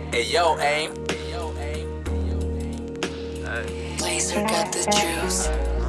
Hey yo, aim. Blazer got the juice.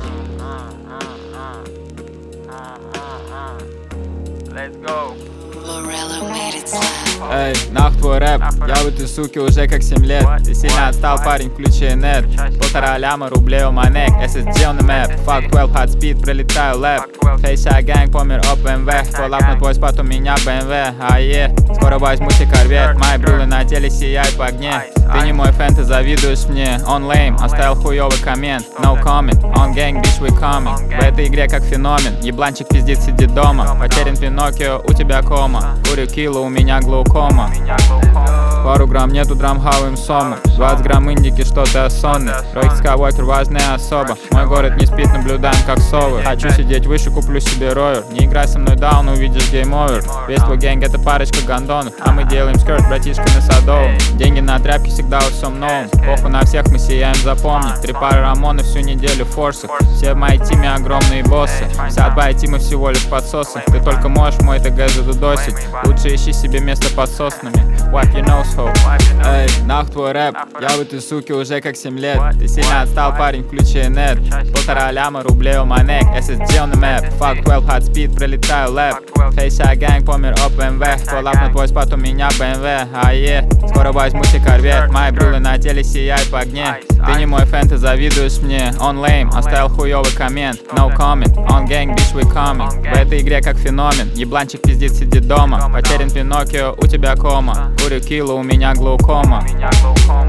Let's go. Morello made it slap. Эй, нах твой рэп, я в этой суке уже как 7 лет. Ты сильно отстал, парень, включи нет. 1,5 ляма рублей у Манек, SSG on the map. Fuck 12, hot speed, прилетаю лэп. Фейся гэнг, помер об БМВ. Коллап на твой спот, у меня БМВ. Ае, скоро возьму себе корвет. Мои брюлы на теле сияют в огне. Ты не мой фэн, ты завидуешь мне. Он лейм, оставил хуёвый коммент. No comment, on gang, bitch, we coming. В этой игре как феномен. Ебланчик пиздит, сидит дома. Потерян Пиноккио, у тебя кома. Курю кило, у меня глаукома. Пару грамм нету, драмхаваем сому. 20 грамм индики, что-то сонный. Ройк Скайуокер, важная особа. Мой город не спит, наблюдаем как совы. Хочу сидеть выше, куплю себе ровер. Не играй со мной даун, увидишь гейм-овер. Весь твой гэнг это парочка гондонов. А мы делаем скорт братишками Садовым. Деньги на тряпке всегда во всем новом. Похуй на всех, мы сияем, запомни. 3 пары рамонов всю неделю форсов. Все в моей тиме огромные боссы. Вся твоя тима всего лишь подсосы. Ты только можешь мой ТГ задудосить. Лучше ищи себе место под соснами. Wipe your nose hole. Эй, нах твой рэп, я в этой суке уже как 7 лет. Ты сильно отстал, парень, включи нет. 1,5 ляма рублей у Манек, SSG on the map. Fuck 12, hot speed, прилетаю лэп. Фейся гэнг, помер об БМВ. Коллап на твой спот, у меня БМВ. Ае, скоро возьму себе корвет. Мои брюлы на теле сияют в огне. Ты не мой фэн, ты завидуешь мне. Он лейм, оставил хуёвый коммент. No comment, on gang, bitch, we coming. В этой игре как феномен. Ебланчик пиздит, сидит дома. Потерян Пиноккио, у тебя кома. Курю кило, у меня глаукома.